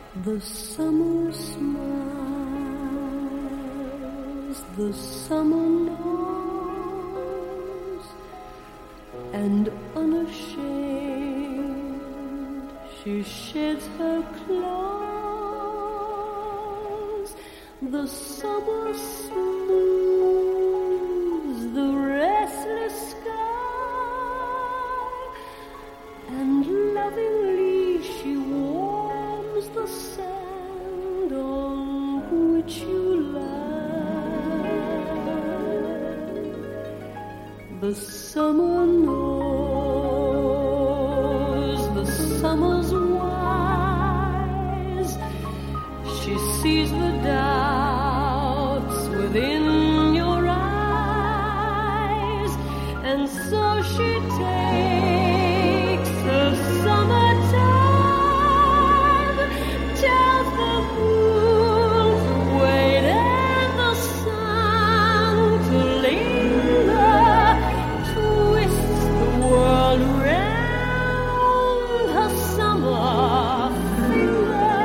The summer smiles, the summer knows, and unashamed she sheds her clothes. The summer smooths the restless sky, and lovingly she warms the sand on which you lie. The summer knows, the summer's wise. She sees the doubts within your eyes, and so she takes her summertime, tells the moon to wait and the sun to linger, twists the world round her summer finger,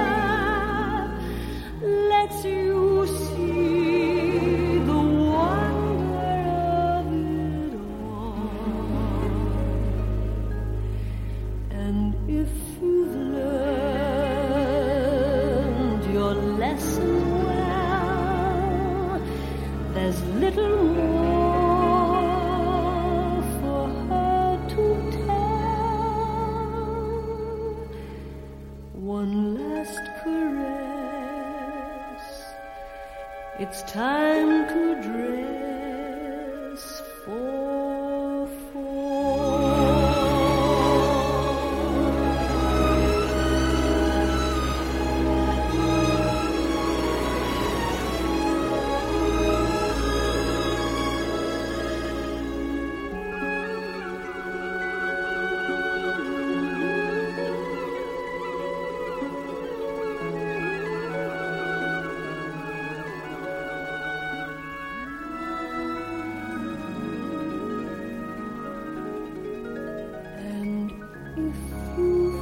lets you see the wonder of it all. And if you've learned your lesson well, there's little more for her to tell. One last caress, it's time to dress for fall. And if you've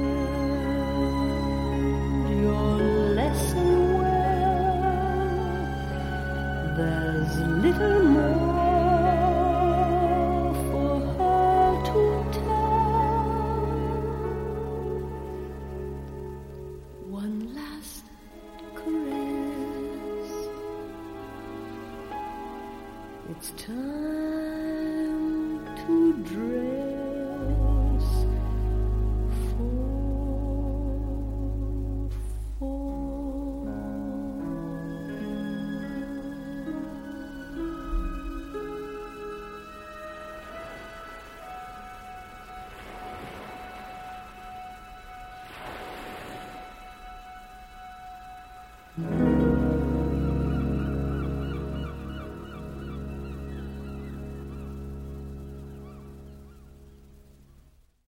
learned your lesson well, there's little more for her to tell. One last caress, it's time to dress for fall.